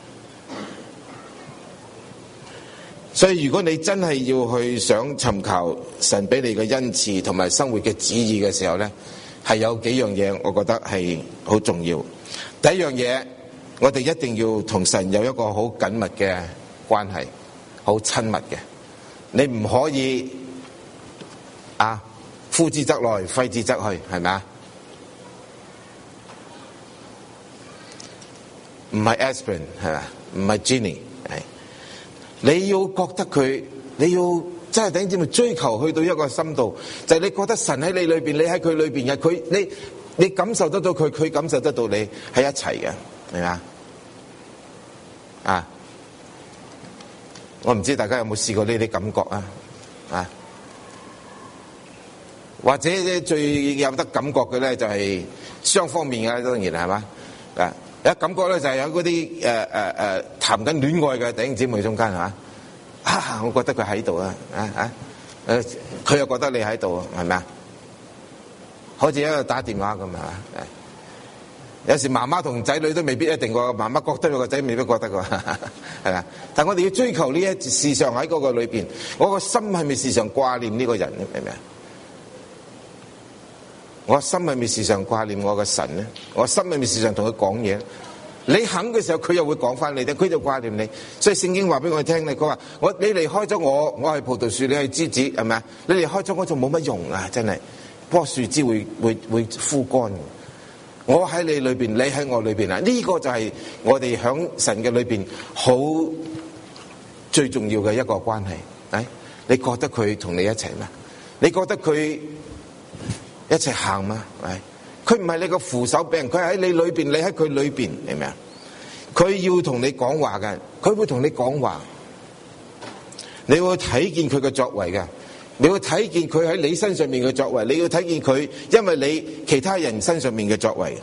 所以如果你真係要去想尋求神俾你嘅恩賜同埋生活嘅旨意嘅時候咧，係有幾樣嘢我覺得係好重要。 第一樣嘢，我哋一定要同神有一個好緊密嘅關係，好親密嘅。你唔可以啊，呼之則來，揮之則去，係咪啊？唔係 aspirin 係咪？唔係 Jenny 係。你要覺得佢，你要真係頂尖去追求去到一個深度，就係、是、你覺得神喺你裏邊，你喺佢裏邊嘅，佢你你感受得到佢，佢感受得到你喺一齊嘅，係咪啊？啊！我唔知大家有冇試過呢啲感覺啊？啊！或者最有得感覺嘅咧，就係雙方面嘅，當然係嘛啊！有感覺咧，就係有嗰啲誒誒誒談緊戀愛嘅弟兄姊妹中間係嘛啊！我覺得佢喺度啊啊啊！誒，佢又覺得你喺度，係咪啊？好似喺度打電話咁係嘛？有時媽媽同仔女都未必一定個，媽媽覺得個仔未必覺得個，係咪？但係我哋要追求呢一事上喺嗰個裏邊，我個心係咪時常掛念呢個人咧？明唔明啊？我心係咪時常掛念我個神咧？我心係咪時常同佢講嘢？你肯嘅時候，佢又會講翻你，佢就掛念你。所以聖經話俾我哋聽咧，佢話我你離開咗我，我係葡萄樹，你係枝子，係咪啊？你離開咗我就冇乜用啊！真係，棵樹枝會會會枯乾。我喺你裏邊，你喺我裏邊啊！呢個就係我哋響神嘅裏邊好最重要嘅一個關係。誒，你覺得佢同你一齊咩？你覺得佢一齊行嗎？係，佢唔係你個扶手柄，佢喺你裏邊，你喺佢裏邊，明唔明啊？佢要同你講話嘅，佢會同你講話，你會睇見佢嘅作為嘅。你要睇見佢喺你身上面嘅作為，你要睇見佢因為你其他人身上面嘅作為，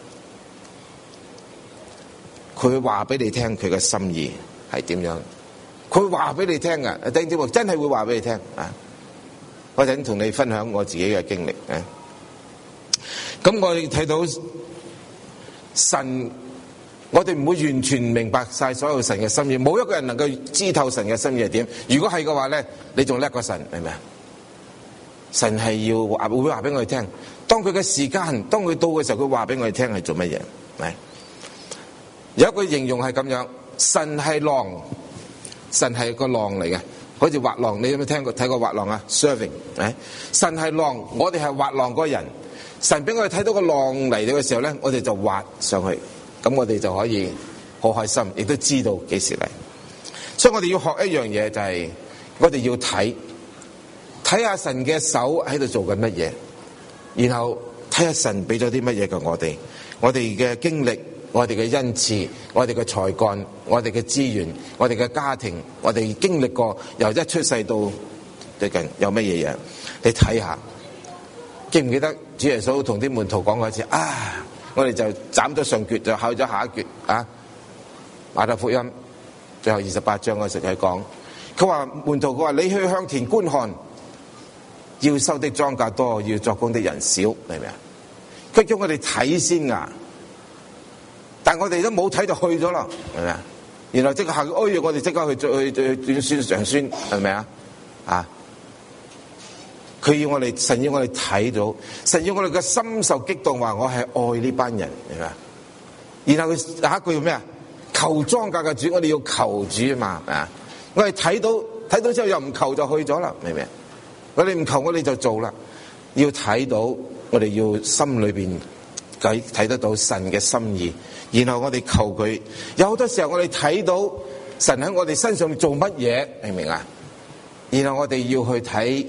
佢會話俾你聽佢嘅心意係點樣，佢會話俾你聽噶，弟兄姊妹真係會話俾你聽啊！我陣同你分享我自己嘅經歷啊！咁我哋睇到神，我哋唔會完全明白晒所有神嘅心意，冇一個人能夠知透神嘅心意係點。如果係嘅話咧，你仲叻過神，係咪啊？神係要話會話俾我哋聽，當佢嘅時間，當佢到嘅時候，佢話俾我哋聽係做乜嘢？係有一個形容係咁樣，神係浪，神係個浪嚟嘅，好似滑浪。你有冇聽過睇過滑浪啊 ？Surfing， 係神係浪，我哋係滑浪嗰個人。神俾我哋睇到個浪嚟到嘅時候咧，我哋就滑上去。咁我哋就可以好開心，亦都知道幾時嚟。所以我哋要學一樣嘢，就係我哋要睇睇下神嘅手喺度做緊乜嘢，然後睇下神俾咗啲乜嘢嘅我哋，我哋嘅經歷，我哋嘅恩賜，我哋嘅才幹，我哋嘅資源，我哋嘅家庭，我哋經歷過由一出世到最近有乜嘢嘢，你睇下。記唔記得主耶穌同啲門徒講過一次啊？我哋就斬咗上橛，就考咗下一橛啊！馬太福音最後二十八章嗰時佢講，佢話門徒佢話你去向田觀看，要收的莊稼多，要作工的人少，明唔明啊？佢叫我哋睇先啊，但我哋都冇睇就去咗啦，係咪啊？然後即刻下，哎呀，我哋即刻去去去短宣長宣，係咪啊？啊！佢要我哋，神要我哋睇到，神要我哋嘅心受激動，話我係愛呢班人，係咪？然後佢下一句叫咩啊？求莊稼嘅主，我哋要求主啊嘛，係咪？我哋睇到睇到之後又唔求就去咗啦，明唔明？我哋唔求，我哋就做啦。要睇到，我哋要心裏邊睇睇得到神嘅心意，然後我哋求佢。有好多時候我哋睇到神喺我哋身上做乜嘢，明唔明啊？然後我哋要去睇。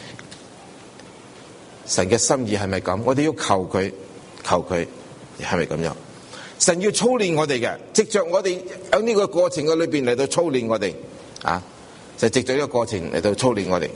神嘅心意係咪咁？我哋要求佢，求佢係咪咁樣？神要操練我哋嘅，藉着我哋喺呢個過程嘅裏邊嚟到操練我哋，啊，就藉着呢個過程嚟到操練我哋。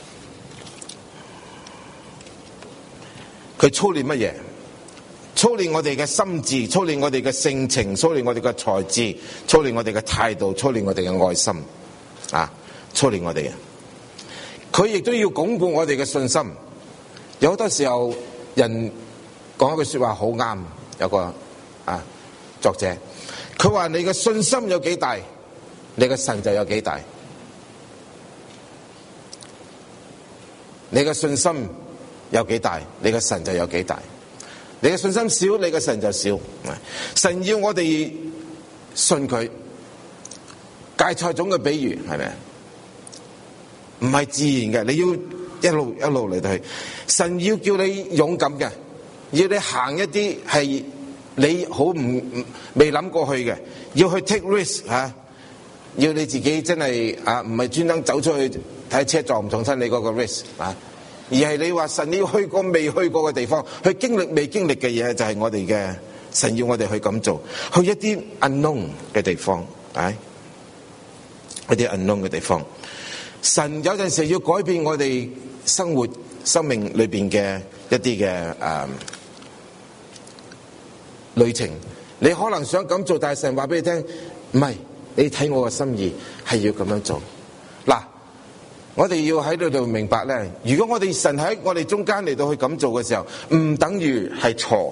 佢操練乜嘢？操練我哋嘅心智，操練我哋嘅性情，操練我哋嘅才智，操練我哋嘅態度，操練我哋嘅愛心，啊，操練我哋嘅。佢亦都要鞏固我哋嘅信心。有好多時候人講一句說話好啱，有個啊作者，佢話你嘅信心有幾大，你嘅神就有幾大。你嘅信心有幾大，你嘅神就有幾大。 你嘅信心少，你嘅神就少。神要我哋信佢。芥菜種嘅比喻係咪？唔係自然嘅，你要一路一路嚟到去。神要叫你勇敢嘅，要你行一啲係你好唔未諗過去嘅，要去 take risk 吓、啊，要你自己真係啊，唔係專登走出去睇車撞唔撞親你嗰個 risk 啊，而係你話神你要去過未去過嘅地方，去經歷未經歷嘅嘢，就係我哋嘅神要我哋去咁做，去一啲 unknown 嘅地方，係。一啲 unknown 嘅地方，神有陣時要改變我哋生活生命裏邊嘅一啲嘅誒旅程。你可能想咁做，但係神話俾你聽，唔係，你睇我嘅心意係要咁樣做。嗱，我哋要喺度度明白咧，如果我哋神喺我哋中間嚟到去咁做嘅時候，唔等於係錯。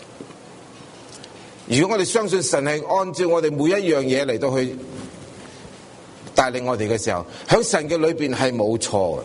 如果我哋相信神係按照我哋每一樣嘢嚟到去帶領我哋嘅時候，喺神嘅裏邊係冇錯嘅。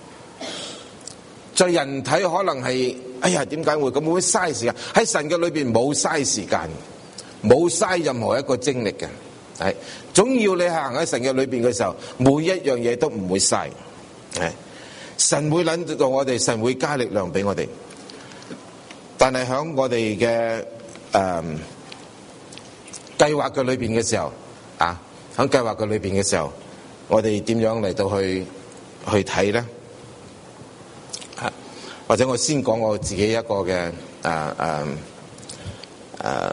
在人體可能係，哎呀，點解會咁？會唔會嘥時間？喺神嘅裏邊冇嘥時間，冇嘥任何一個精力嘅。係，總要你行喺神嘅裏邊嘅時候，每一樣嘢都唔會嘥。係，神會諗到我哋，神會加力量俾我哋。但係喺我哋嘅誒計劃嘅裏邊嘅時候，啊。喺計劃嘅裏邊嘅時候，我哋點樣嚟到去去睇咧？啊，或者我先講我自己一個嘅誒誒誒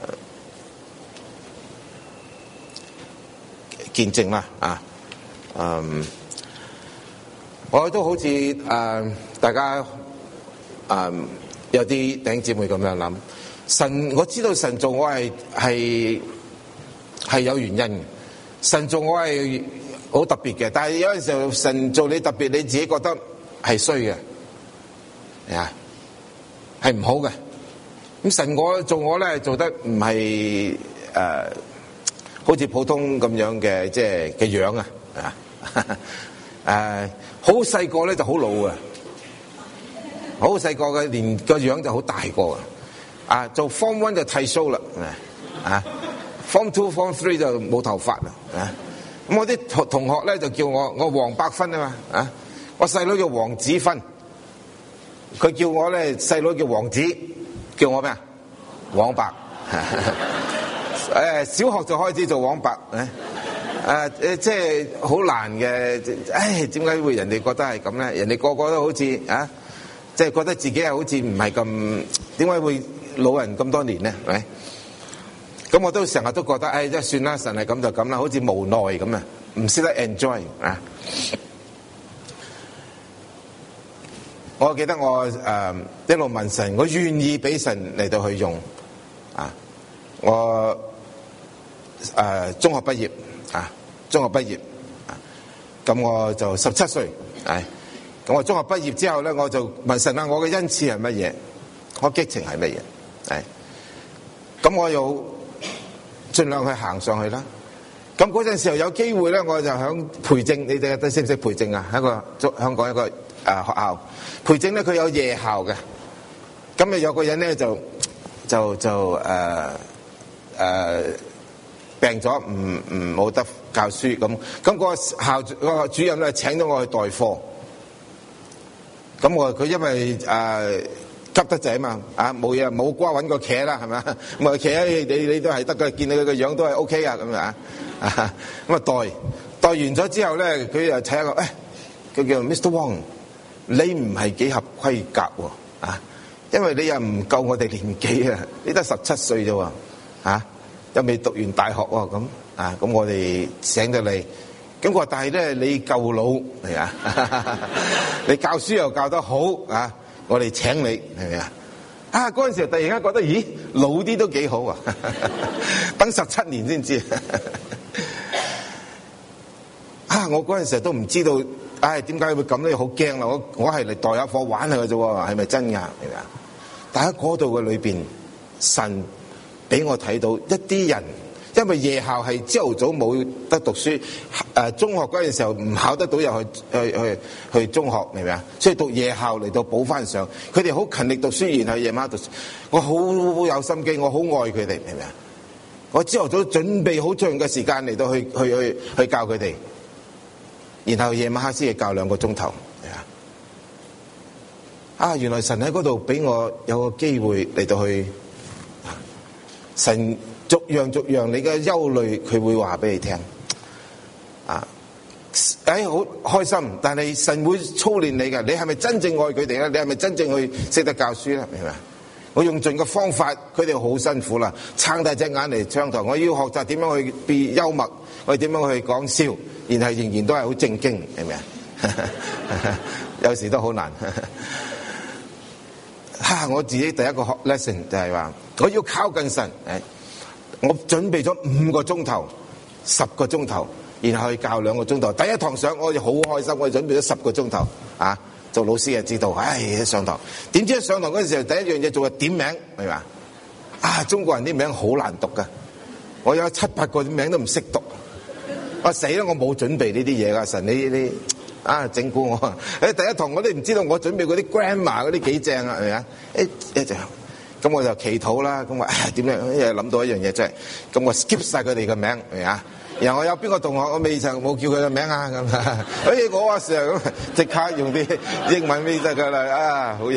見證啦，啊，嗯，我都好似誒、呃、大家誒、呃、有啲弟兄姊妹咁樣諗，神我知道神做我係係係有原因嘅。神做我係好特別嘅，但係有陣時候神做你特別，你自己覺得係衰嘅，啊，係唔好嘅。咁神我做我咧做得唔係誒，好似普通咁樣嘅即係嘅樣啊，啊，誒，好細個咧就好老啊，好細個嘅連個樣就好大個啊，做 form one 就剃鬚啦，啊。Form two, Form three 就冇頭髮啦，啊！咁我啲同同學咧就叫我我黃百芬啊嘛，啊！我細佬叫黃子芬，佢叫我咧細佬叫黃子，叫我咩啊？黃白，誒，小學就開始做黃白，誒，誒誒，即係好難嘅，唉，點解會人哋覺得係咁咧？人哋個個都好似啊，即係覺得自己係好似唔係咁，點解會老人咁多年咧？係咪？咁我都成日都覺得，誒，即係算啦，神係咁就咁啦，好似無奈咁啊，唔識得 enjoy 啊！我記得我誒、呃、一路問神，我願意俾神嚟到去用啊！我誒、呃、中學畢業啊，中學畢業啊，咁我就十七歲，係咁我中學畢業之後咧，我就問神啊，我嘅恩賜係乜嘢？我激情係乜嘢？係咁我又盡量去行上去啦。咁嗰陣時候有機會咧，我就響培正，你哋都識唔識培正啊？喺一個香港一個誒、呃、學校，培正咧佢有夜校嘅。咁啊有個人咧就就就誒誒、呃呃、病咗，唔唔冇得教書咁。咁個校嗰個主任咧請咗我去代課。咁我佢因為誒。呃急得滯啊嘛，啊冇嘢冇瓜揾個茄啦，係咪啊？咁啊茄你你都係得嘅，見你佢個樣都係 O K 啊咁啊，咁啊代代完咗之後咧，佢又睇下個，誒佢叫 Mister Wong， 你唔係幾合規格喎啊，因為你又唔夠我哋年紀啊，你得十七歲啫喎，啊又未讀完大學喎咁啊，咁我哋醒咗你，咁我話但係咧你夠老係啊，你教書又教得好啊。我哋請你係咪啊？啊嗰陣時候突然間覺得，咦老啲都幾好啊！等十七年先知啊！我嗰陣時候都唔知道，唉點解會咁咧？好驚啦！我我係嚟代下課玩下嘅啫喎，係咪真㗎？係咪啊？但喺嗰度嘅裏邊，神俾我睇到一啲人，因因為夜校係朝頭早冇得讀書，誒中學嗰陣時候唔考得到又去去去去中學，明唔明啊？所以讀夜校嚟到補翻上，佢哋好勤力讀書，然後夜晚讀書。我好有心機，我好愛佢哋，明唔明啊？我朝頭早準備好長嘅時間嚟到去去去去教佢哋，然後夜晚黑先係教兩個鐘頭。啊！原來神喺嗰度俾我有個機會嚟到去，神逐樣逐樣你嘅憂慮佢會話俾你聽，啊！誒好開心，但係神會操練你嘅，你係咪真正愛佢哋咧？你係咪真正去識得教書咧？明唔明？我用盡個方法，佢哋好辛苦啦，撐大隻眼嚟上堂，我要學習點樣去變幽默，我點樣去講笑，然後仍然都係好正經，明唔明？有時都好難。哈、啊！我自己第一個學 lesson 就係話，我要靠近神。誒，我準備咗五個鐘頭、十個鐘頭，然後去教兩個鐘頭。第一堂上我就好開心，我準備咗十個鐘頭。啊，做老師就知道，唉，一上堂，點知一上堂嗰陣時候，第一樣嘢做係點名，係嘛？啊，中國人啲名好難讀噶，我有七八個名都唔識讀。我死啦！我冇準備呢啲嘢噶，神你你。啊！整蠱我！誒，第一堂我都唔知道我準備嗰啲 grammar 嗰啲幾正啊，係咪啊？誒一就咁我就祈禱啦。咁我唉點樣？一諗到一樣嘢真係，咁我 skip 晒佢哋嘅名，係咪啊？然後我有邊個同學我未曾冇叫佢嘅名啊？咁啊，誒我阿 Sir 咁即刻用啲英文咪得㗎啦！啊，好嘢！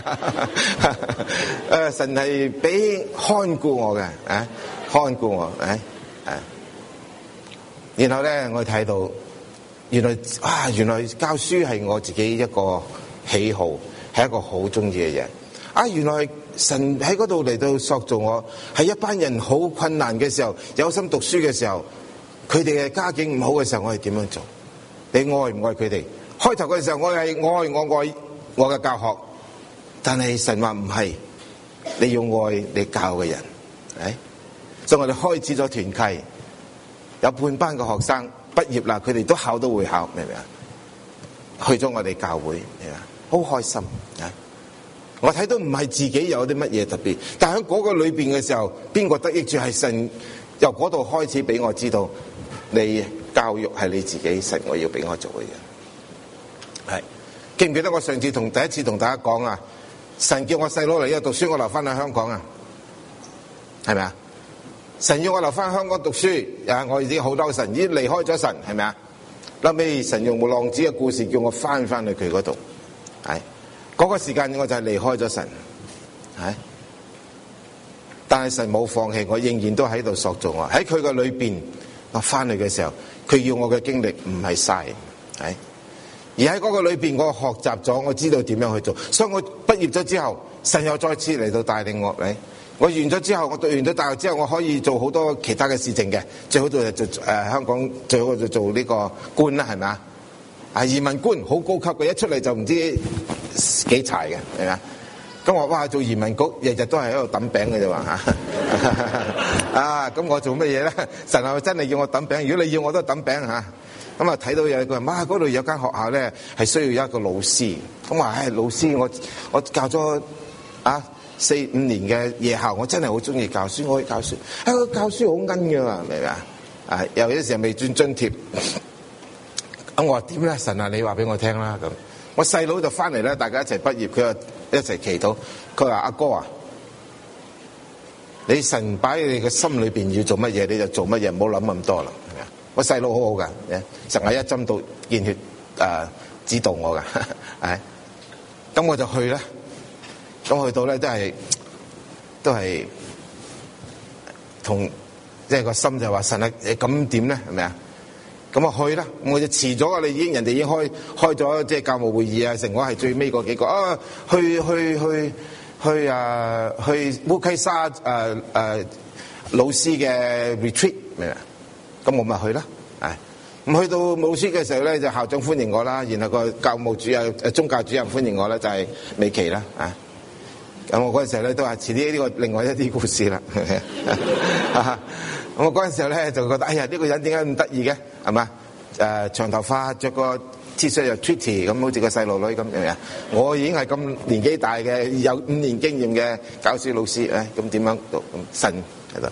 誒神係俾看顧我嘅，啊看顧我，誒誒。然後咧，我睇到。原來啊，原來教書係我自己一個喜好，係一個好中意嘅嘢。啊，原來神喺嗰度嚟到塑造我，係一班人好困難嘅時候，有心讀書嘅時候，佢哋嘅家境唔好嘅時候，我係點樣做？你愛唔愛佢哋？開頭嘅時候，我係愛我愛我嘅教學，但係神話唔係，你要愛你教嘅人，係，所以我哋開始咗團契，有半班嘅學生。畢業啦，佢哋都考到會考，明唔明啊？去咗我哋教會，明啊？好開心啊！我睇到唔係自己有啲乜嘢特別，但喺嗰個裏邊嘅時候，邊個得益住係神由嗰度開始俾我知道，你教育係你自己，神我要俾我做嘅嘢。係記唔記得我上次同第一次同大家講啊？神叫我細佬嚟呢度讀書，我留翻喺香港啊，係咪啊？神要我留翻香港讀書，啊！我已經好多神已經離開咗神，係咪啊？後尾神用浪子嘅故事叫我翻翻去佢嗰度，係嗰個時間我就係離開咗神，係。但係神冇放棄我，仍然都喺度塑造我。喺佢嘅裏邊，我翻去嘅時候，佢要我嘅經歷唔係嘥，係。而喺嗰個裏邊，我學習咗，我知道點樣去做。所以我畢業咗之後，神又再次嚟到帶領我嚟。我完咗之後，我讀完咗大學之後，我可以做好多其他嘅事情嘅。最好就做誒、呃、香港最好就做呢個官啦，係咪啊？啊移民官好高級嘅，一出嚟就唔知幾柴嘅，係咪啊？咁我哇做移民局日日都係喺度揼餅嘅啫嘛嚇。啊咁我做乜嘢咧？神係真係叫我揼餅。如果你要我都揼餅嚇。咁啊睇到有個人哇嗰度有間學校咧係需要一個老師。咁話唉老師我我教咗啊。四五年嘅夜校，我真係好中意教書，我可以教書。啊，教書好奀㗎嘛，明唔明啊？啊，有啲時候未轉津貼。咁我話點咧？神啊，你話俾我聽啦咁。我細佬就翻嚟咧，大家一齊畢業，佢又一齊祈禱。佢話阿哥啊，你神擺喺你嘅心裏邊要做乜嘢，你就做乜嘢，唔好諗咁多啦。係咪啊？我細佬好好㗎，成日一針到見血誒指導我㗎，係。咁我就去啦。咁去到咧都係都係同即係個心就話神啊，咁點咧係咪啊？咁我去啦，我就遲咗啊！你已經人哋已經開開咗即係教務會議啊，成我係最尾嗰幾個啊，去去去去啊去烏溪沙誒誒、啊啊、老師嘅 retreat 明啊？咁我咪去啦，係咁去到老師嘅時候咧，就校長歡迎我啦，然後個教務主任誒宗教主任歡迎我咧，就係、是、美琪啦，啊！咁我嗰陣時候咧都係遲啲呢個另外一啲故事啦。咁我嗰陣時候咧就覺得，哎呀呢、這個人點解咁得意嘅？係嘛？誒、呃、長頭髮，着個 T 恤又 Tweety 咁，好似個細路女咁樣。我已經係咁年紀大嘅，有五年經驗嘅教書老師，誒咁點樣讀？咁神喺度。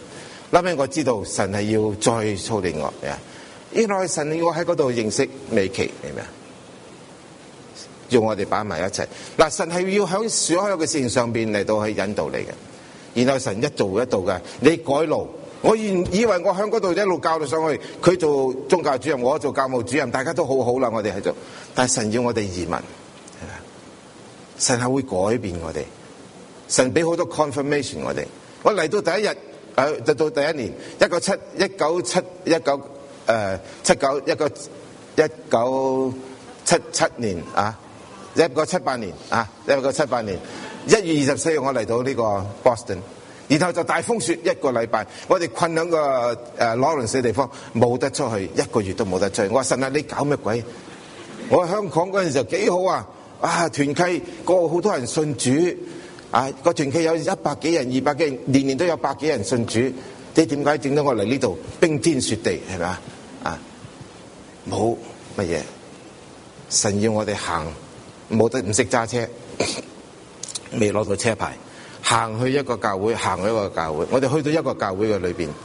後尾我知道神係要再操練我啊！原來神要我喺嗰度認識美琪，明唔明啊？要我哋擺埋一齊。嗱，神係要喺所有嘅事情上邊嚟到去引導你嘅。然後神一做一度嘅，你改路。我以以為我喺嗰度一路教到上去，佢做宗教主任，我做教務主任，大家都好好啦，我哋喺度。但係神要我哋移民，神係會改變我哋。神俾好多 confirmation 我哋。我嚟到第一日，誒、呃，就到第一年，一九七一九七一九誒七九一九一九七七年啊，一九七八年啊，一九七八年一月二十四號我嚟到呢個 Boston。然後就大風雪一個禮拜，我哋困喺個誒羅倫斯地方，冇得出去，一個月都冇得出去。我話神啊，你搞咩鬼？我喺香港嗰陣時候幾好啊！啊，團契個好多人信主，啊個團契有一百幾人、二百幾人，年年都有百幾人信主。你點解整到我嚟呢度冰天雪地係咪啊？啊，冇乜嘢，神要我哋行，冇得唔識揸車，未攞到車牌。行去一個教會，行去一個教會，我哋去到一個教會嘅裏邊，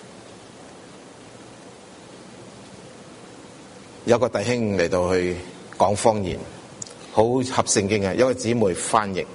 有個弟兄嚟到去講方言，好合聖經嘅，有個姊妹翻譯，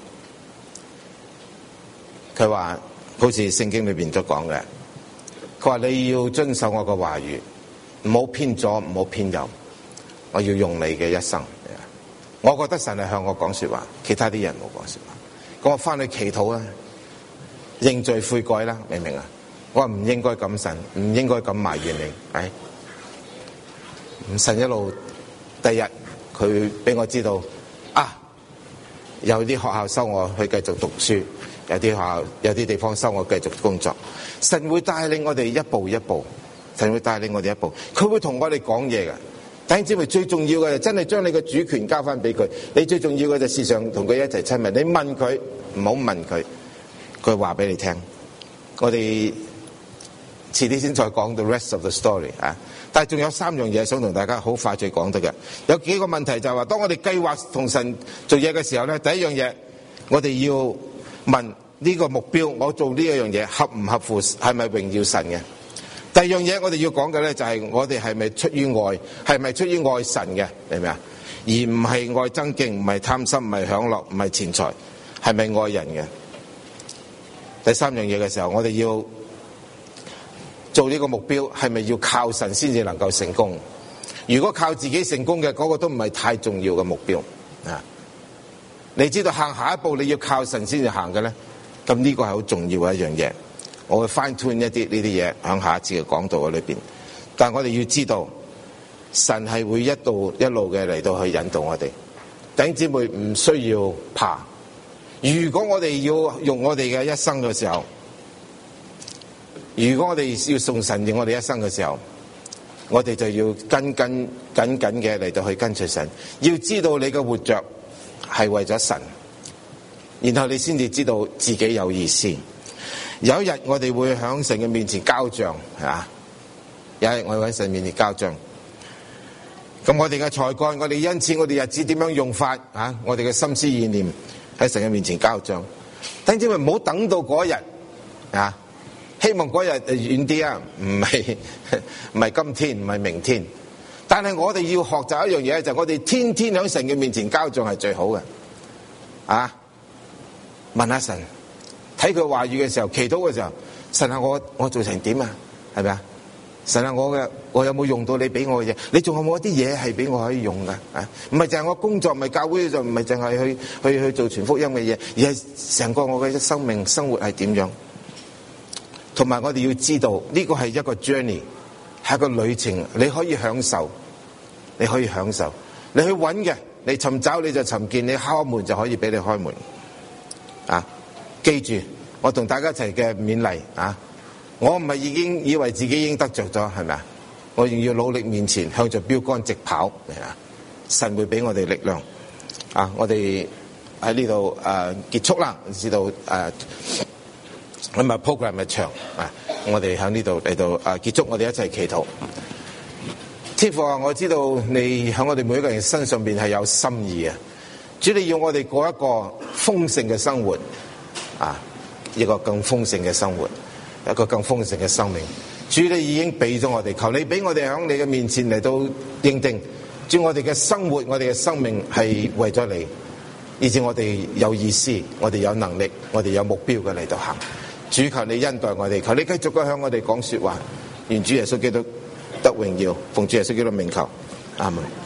佢話好似聖經裏邊都講嘅，佢話你要遵守我嘅話語，唔好偏左，唔好偏右，我要用你嘅一生。我覺得神係向我講說話，其他啲人冇講說話。咁我翻去祈禱啦，認罪悔改啦，明唔明啊？我話唔應該咁神，唔應該咁埋怨你，係唔神一路。第日佢俾我知道啊，有啲學校收我去繼續讀書，有啲學校有啲地方收我繼續工作。神會帶領我哋一步一步，神會帶領我哋一步，佢會同我哋講嘢嘅。弟兄姊妹，最重要嘅就真係將你嘅主權交翻俾佢。你最重要嘅就時常同佢一齊親密。你問佢，唔好問佢，佢話俾你聽。我哋遲啲先再講 the rest of the story 啊！但係仲有三樣嘢想同大家好快脆講得嘅。有幾個問題就係話，當我哋計劃同神做嘢嘅時候咧，第一樣嘢我哋要問呢個目標，我做呢一樣嘢合唔合乎，係咪榮耀神嘅？第二樣嘢我哋要講嘅咧，就係我哋係咪出於愛，係咪出於愛神嘅，明唔明啊？而唔係愛爭競，唔係貪心，唔係享樂，唔係錢財，係咪愛人嘅？第三樣嘢嘅時候，我哋要做呢個目標，係咪要靠神先至能夠成功？如果靠自己成功嘅，嗰個都唔係太重要嘅目標啊！你知道行下一步你要靠神先至行嘅咧，咁呢個係好重要嘅一樣嘢。我會 fine tune 一啲呢啲嘢喺下一次嘅講道嘅裏邊，但係我哋要知道神係會一路一路嘅嚟到去引導我哋。弟兄姊妹唔需要怕，如果我哋要用我哋嘅一生嘅時候，如果我哋要送神用我哋一生嘅時候，我哋就要跟跟緊緊嘅嚟到去跟隨神。要知道你嘅活着係為咗神，然後你先至知道自己有意思。有一日我哋會喺神嘅面前交賬，係嘛？有一日我哋喺神面前交賬。咁我哋嘅才幹，我哋恩賜，我哋日子點樣用法啊？我哋嘅心思意念喺神嘅面前交賬。等住唔好等到嗰日啊！希望嗰日遠啲啊，唔係唔係今天，唔係明天。但係我哋要學習一樣嘢，就係我哋天天喺神嘅面前交賬係最好嘅。啊，問下神。睇佢話語嘅時候，祈禱嘅時候，神啊，我我做成點啊？係咪啊？神啊，我嘅我有冇用到你俾我嘅嘢？你仲有冇一啲嘢係俾我可以用噶？啊，唔係淨係我工作，唔係教會就唔係淨係去去去做傳福音嘅嘢，而係成個我嘅生命生活係點樣？同埋我哋要知道呢個係一個 journey， 係一個旅程，你可以享受，你可以享受，你去揾嘅，你尋找你就尋見，你敲門就可以俾你開門，啊！記住，我同大家一齊嘅勉勵啊！我唔係已經以為自己已經得着咗，係咪啊？我仍要努力面前，向着標杆直跑，係啊！神會俾我哋力量啊！我哋喺呢度誒結束啦，知道誒咁啊 program 係長啊！我哋喺呢度嚟到誒結束，我哋一齊祈禱。天父啊，我知道你喺我哋每一個人身上邊係有心意啊！主，你要我哋過一個豐盛嘅生活。啊，一個更豐盛嘅生活， 一個更豐盛嘅生命。主你已經俾咗我哋，求你俾我哋喺你嘅面前嚟到認定，主我哋嘅生活，我哋嘅生命係為咗你，以致我哋有意思，我哋有能力，我哋有目標嘅嚟到行。主求你恩待我哋，求你繼續嘅向我哋講說話。願主耶穌基督得榮耀，奉主耶穌基督名求，阿門。